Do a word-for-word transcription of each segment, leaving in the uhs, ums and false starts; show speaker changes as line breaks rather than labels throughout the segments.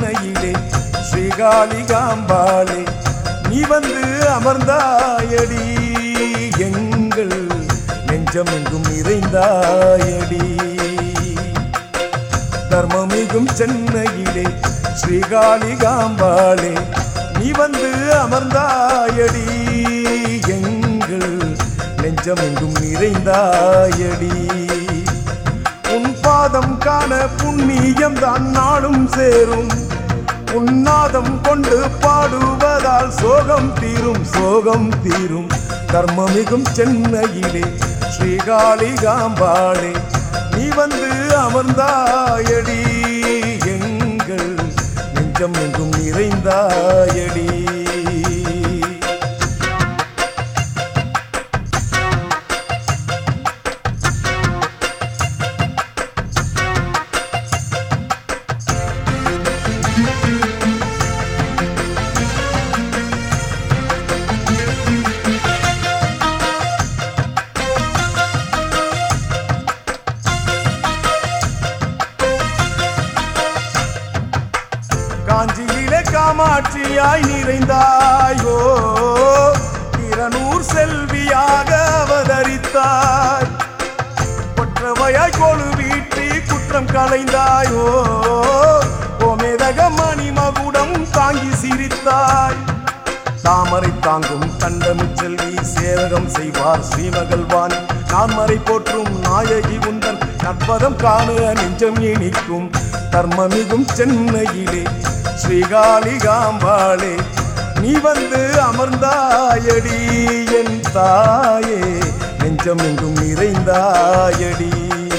சென்னையிலே ஸ்ரீகாளிகாம்பாளே நீ வந்து அமர்ந்தாயடி எங்கள் நெஞ்சம் எங்கும் நிறைந்தாயடி தர்மமிகும் சென்னையிலே ஸ்ரீகாளிகாம்பாளே நீ வந்து அமர்ந்தாயடி எங்கள் நெஞ்சம் எங்கும் நிறைந்தாயடி உன் பாதம் காண புண்ணியம் தான் நாளும் சேரும் உன்னாதம் கொண்டு பாடுவதால் சோகம் தீரும் சோகம் தீரும் தர்மமிகும் சென்னையிலே ஸ்ரீகாளிகாம்பாளே நீ வந்து அமர்ந்தாயடி எங்கள் நெஞ்சம் எங்கும் நிறைந்தாயடி காஞ்சியிலே காமாட்சியாய் நிறைந்தாயோ திரனூர் செல்வியாக அவதரித்தாய் கொற்றவையாய் கொழு வீட்டி குற்றம் களைந்தாயோ கோமேதக மணிமகுடம் தாங்கி சிரித்தாய் தாமரை தாங்கும் கண்டமிச் செல்வி சேவகம் செய்வார் ஸ்ரீமகள்வான் நான்மறை போற்றும் நாயகி உந்தன் நற்பதம் காண நெஞ்சம் இனிக்கும் தர்மமிகும் சென்னையிலே ஸ்ரீகாளிகாம்பாளே நீ வந்து அமர்ந்தாயடி என் தாயே நெஞ்சம் எங்கும் நிறைந்தாயடி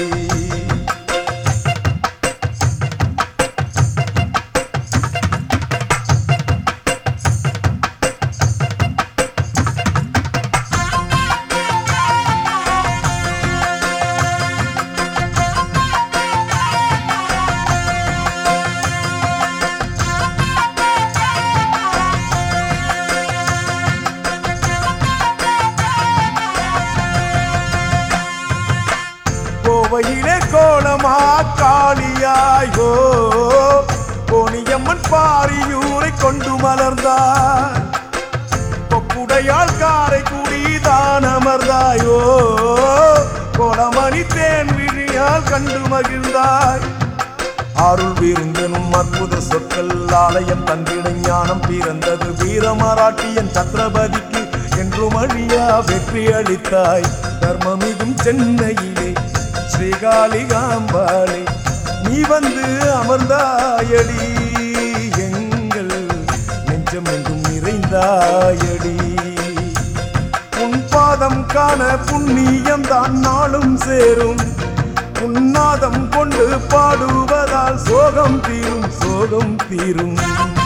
கோவையிலே கோலமா காளியாயோ கோணியம்மன் பாரியூரை கொண்டு மலர்ந்தாய் கொப்புடையாள் காரைக்குடி தான் அமர்ந்தாயோ கோலமணி தேன் விழியால் கண்டு மகிழ்ந்தாய் அருள் விருந்தனும் அற்புத சொற்கள் ஆலயம் தந்திட ஞானம் பிறந்தது வீரமராட்டியன் சத்ரபதிக்கு என்றும் அழியா வெற்றி அளித்தாய் தர்மமிகும் சென்னையிலே ஸ்ரீகாளிகாம்பாளே நீ வந்து அமர்ந்தாயடி எங்கள் நெஞ்சம் எங்கும் நிறைந்தாயடி உன் பாதம் காண புண்ணியம் தான் நாளும் சேரும் உன்னாதம் கொண்டு பாடுவதால் சோகம் தீரும் சோகம் தீரும்